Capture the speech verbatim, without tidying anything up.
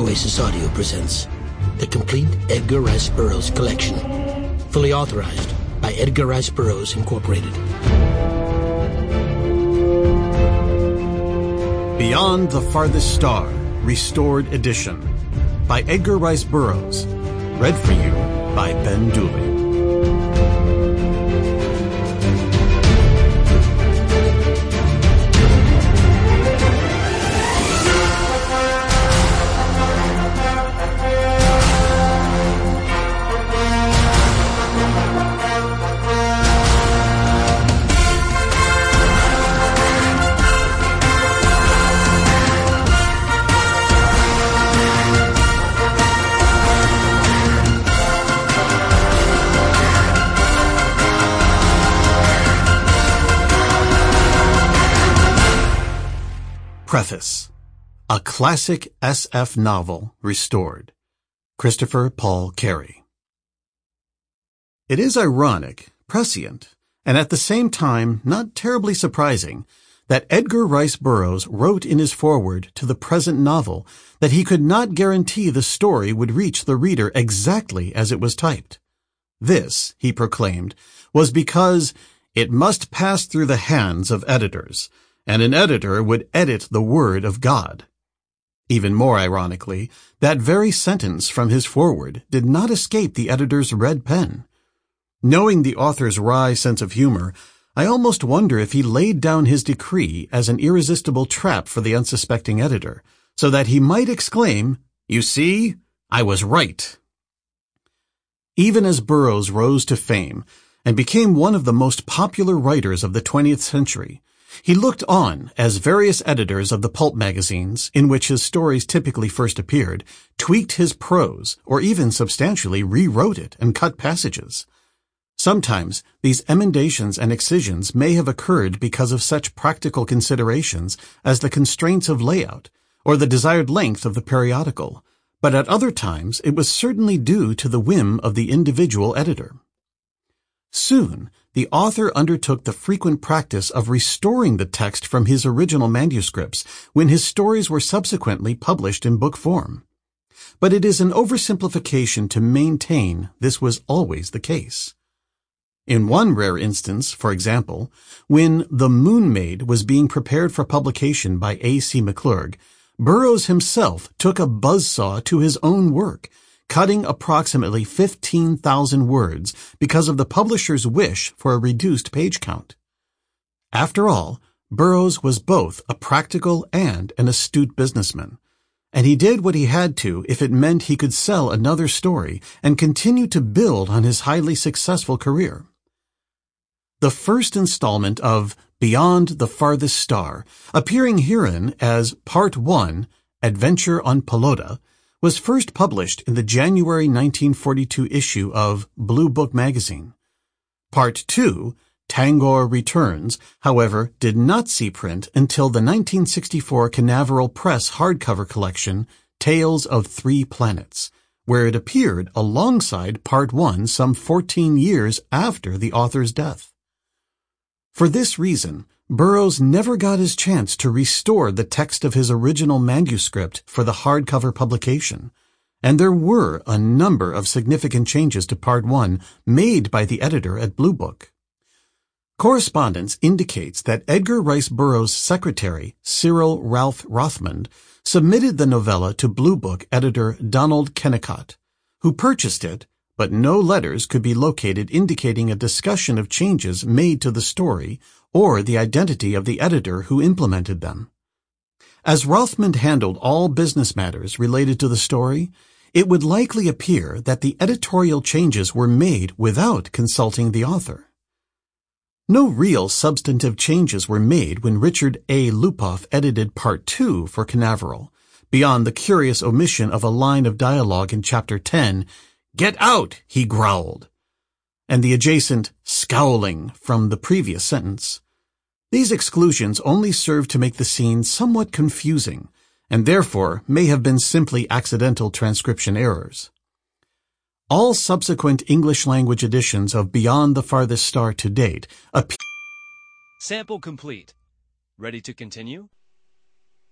Oasis Audio presents the complete Edgar Rice Burroughs collection, fully authorized by Edgar Rice Burroughs Incorporated. Beyond the Farthest Star, Restored Edition, by Edgar Rice Burroughs, read for you by Ben Dooley. Preface. A classic S F novel restored. Christopher Paul Cary. It is ironic, prescient, and at the same time not terribly surprising that Edgar Rice Burroughs wrote in his foreword to the present novel that he could not guarantee the story would reach the reader exactly as it was typed. This, he proclaimed, was because it must pass through the hands of editors, and an editor would edit the word of God. Even more ironically, that very sentence from his foreword did not escape the editor's red pen. Knowing the author's wry sense of humor, I almost wonder if he laid down his decree as an irresistible trap for the unsuspecting editor, so that he might exclaim, "You see, I was right." Even as Burroughs rose to fame and became one of the most popular writers of the twentieth century, he looked on as various editors of the pulp magazines, in which his stories typically first appeared, tweaked his prose or even substantially rewrote it and cut passages. Sometimes these emendations and excisions may have occurred because of such practical considerations as the constraints of layout or the desired length of the periodical, but at other times it was certainly due to the whim of the individual editor. Soon, the author undertook the frequent practice of restoring the text from his original manuscripts when his stories were subsequently published in book form. But it is an oversimplification to maintain this was always the case. In one rare instance, for example, when The Moon Maid was being prepared for publication by A C McClurg, Burroughs himself took a buzzsaw to his own work, cutting approximately fifteen thousand words because of the publisher's wish for a reduced page count. After all, Burroughs was both a practical and an astute businessman, and he did what he had to if it meant he could sell another story and continue to build on his highly successful career. The first installment of Beyond the Farthest Star, appearing herein as Part one, Adventure on Pelota, was first published in the January nineteen forty-two issue of Blue Book magazine. Part two, Tangor Returns, however, did not see print until the nineteen sixty-four Canaveral Press hardcover collection, Tales of Three Planets, where it appeared alongside Part one some fourteen years after the author's death. For this reason, Burroughs never got his chance to restore the text of his original manuscript for the hardcover publication, and there were a number of significant changes to Part one made by the editor at Blue Book. Correspondence indicates that Edgar Rice Burroughs' secretary, Cyril Ralph Rothmund, submitted the novella to Blue Book editor Donald Kennicott, who purchased it, but no letters could be located indicating a discussion of changes made to the story or the identity of the editor who implemented them. As Rothmund handled all business matters related to the story, it would likely appear that the editorial changes were made without consulting the author. No real substantive changes were made when Richard A. Lupoff edited Part two for Canaveral, beyond the curious omission of a line of dialogue in Chapter ten, "Get out," he growled, and the adjacent scowling from the previous sentence. These exclusions only serve to make the scene somewhat confusing, and therefore may have been simply accidental transcription errors. All subsequent English-language editions of Beyond the Farthest Star to date appear. Sample complete. Ready to continue?